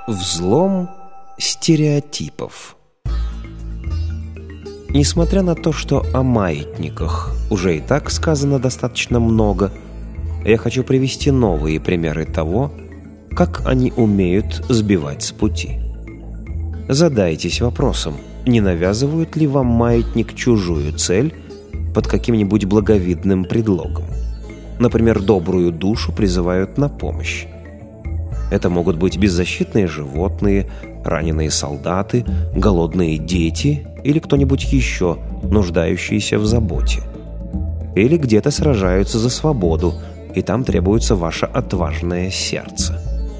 Взлом стереотипов. Несмотря на то, что о маятниках уже и так сказано достаточно много, я хочу привести новые примеры того, как они умеют сбивать с пути. Задайтесь вопросом, не навязывают ли вам маятник чужую цель под каким-нибудь благовидным предлогом. Например, добрую душу призывают на помощь. Это могут быть беззащитные животные, раненые солдаты, голодные дети или кто-нибудь еще, нуждающийся в заботе. Или где-то сражаются за свободу, и там требуется ваше отважное сердце.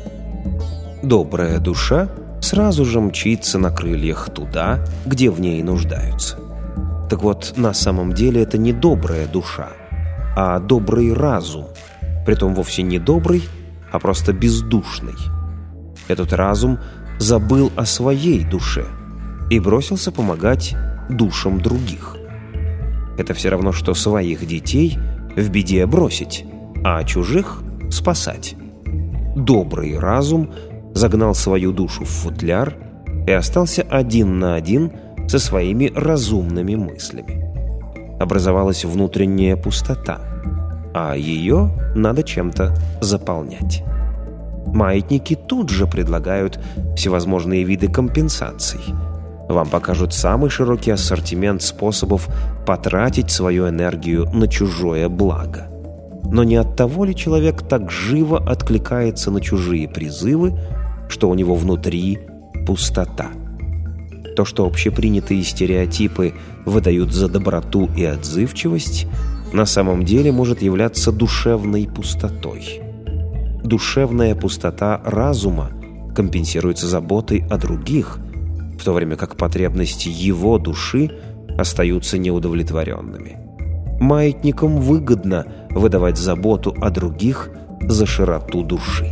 Добрая душа сразу же мчится на крыльях туда, где в ней нуждаются. Так вот, на самом деле это не добрая душа, а добрый разум, притом вовсе не добрый, а просто бездушный. Этот разум забыл о своей душе и бросился помогать душам других. Это все равно, что своих детей в беде бросить, а чужих спасать. Добрый разум загнал свою душу в футляр и остался один на один со своими разумными мыслями. Образовалась внутренняя пустота, а ее надо чем-то заполнять. Маятники тут же предлагают всевозможные виды компенсаций. Вам покажут самый широкий ассортимент способов потратить свою энергию на чужое благо. Но не от того ли человек так живо откликается на чужие призывы, что у него внутри пустота? То, что общепринятые стереотипы выдают за доброту и отзывчивость, на самом деле может являться душевной пустотой. Душевная пустота разума компенсируется заботой о других, в то время как потребности его души остаются неудовлетворенными. Маятникам выгодно выдавать заботу о других за широту души.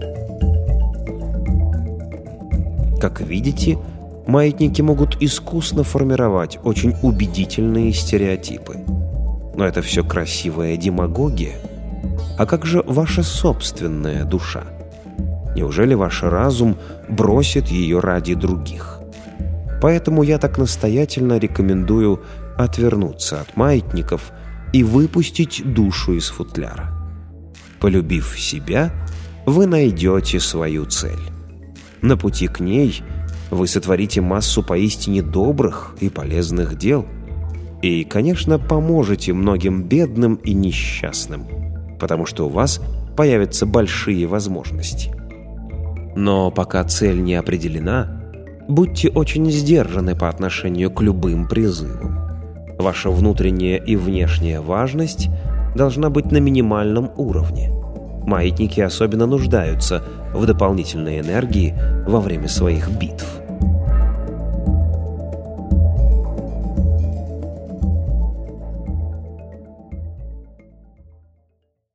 Как видите, маятники могут искусно формировать очень убедительные стереотипы. Но это все красивая демагогия. А как же ваша собственная душа? Неужели ваш разум бросит ее ради других? Поэтому я так настоятельно рекомендую отвернуться от маятников и выпустить душу из футляра. Полюбив себя, вы найдете свою цель. На пути к ней вы сотворите массу поистине добрых и полезных дел. И, конечно, поможете многим бедным и несчастным, потому что у вас появятся большие возможности. Но пока цель не определена, будьте очень сдержаны по отношению к любым призывам. Ваша внутренняя и внешняя важность должна быть на минимальном уровне. Маятники особенно нуждаются в дополнительной энергии во время своих битв.